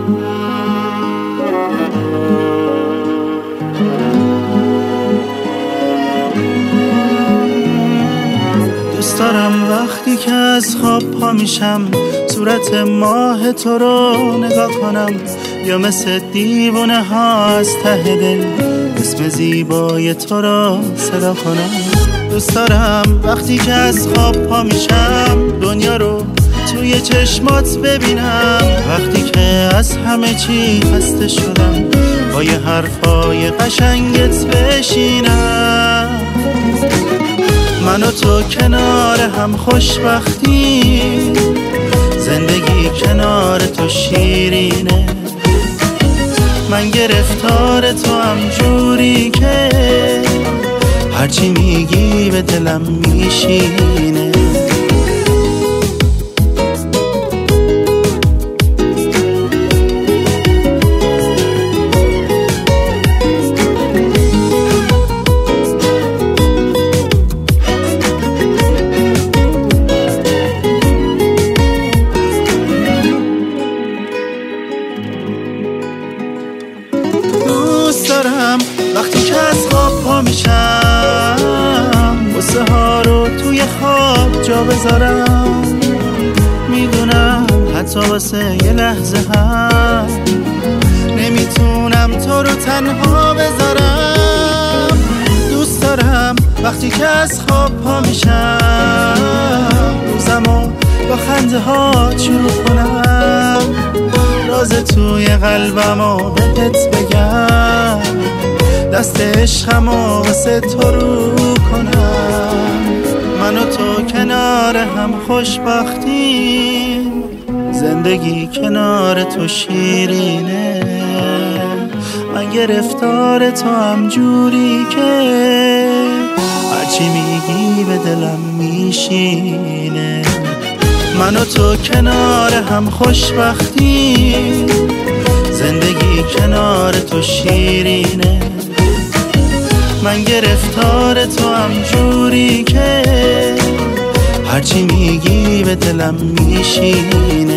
دوست دارم وقتی که از خواب پا میشم صورت ماه تو رو نگاه کنم، یا مثل دیوونه ها از ته دل اسم زیبای تو رو صدا کنم. دوست دارم وقتی که از خواب پا میشم دنیا رو توی چشمات ببینم، وقتی که از همه چی خسته شدم با یه حرفای قشنگت بشینم. من و تو کنار هم خوشبختی، زندگی کنار تو شیرینه. من گرفتار تو هم جوری که هرچی میگی به دلم میشینه. وقتی که از خواب پا میشم قصه ها رو توی خواب جا بذارم، میدونم حتی واسه یه لحظه هم نمیتونم تو رو تنها بذارم. دوست دارم وقتی که از خواب پا میشم روزمو با خنده ها شروع کنم، راز توی قلبمو بهت بگم، دست عشقمو واسه تو رو کنم. من و تو کنار هم خوشبختیم، زندگی کنار تو شیرینه. من گرفتار تو هم جوری که هرچی میگی به دلم میشینه. من و تو کنار هم خوشبختیم، زندگی کنار تو شیرینه. من گرفتار تو هم جوری که هرچی میگی به دلم میشینه.